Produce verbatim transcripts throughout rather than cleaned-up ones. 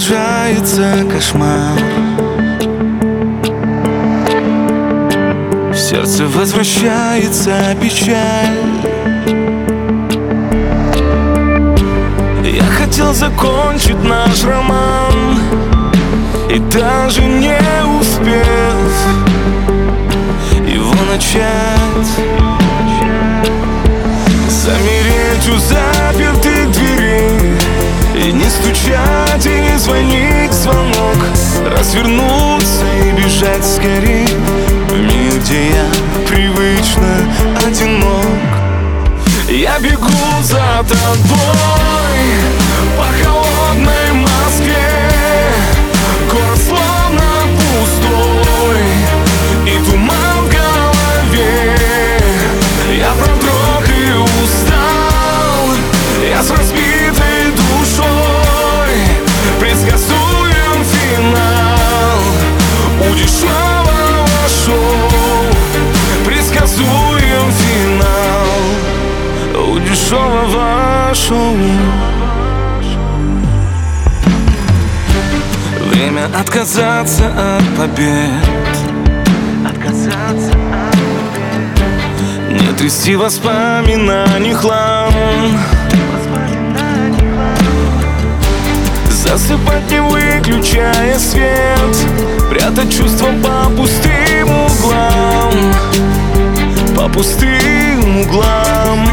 продолжается кошмар. В сердце возвращается печаль. Я хотел закончить наш роман и даже не успев его начать, замереть у запертых дверей и не стучать, и не звонить в звонок, развернуться и бежать скорей в мир, где я привычно одинок. Я бегу за тобой по холодной Москве. Город словно пустой и туман в голове. Я продрог и устал, я с разбитой душой. Предсказуем финал у дешевого шоу. Предсказуем финал у дешевого шоу. Время отказаться от побед, отказаться от побед. Не трясти воспоминаний хлам, засыпать не выключая свет, прятать чувства по пустым углам, по пустым углам.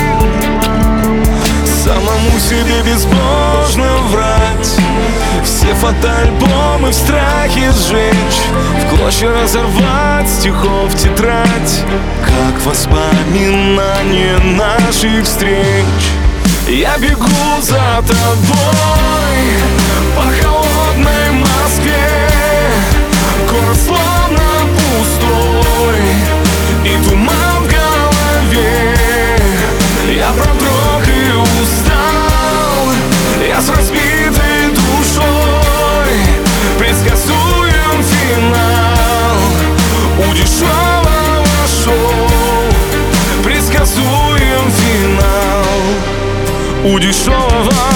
Самому себе безбожно врать, все фотоальбомы в страхе сжечь, в клочья разорвать стихов тетрадь, как воспоминание наших встреч. Я бегу за тобой по холодной Москве. Город словно пустой и туман в голове. Я продрог и устал, я с разбитой душой. Предсказуем финал у дешевого шоу. Предсказуем финал у дешевого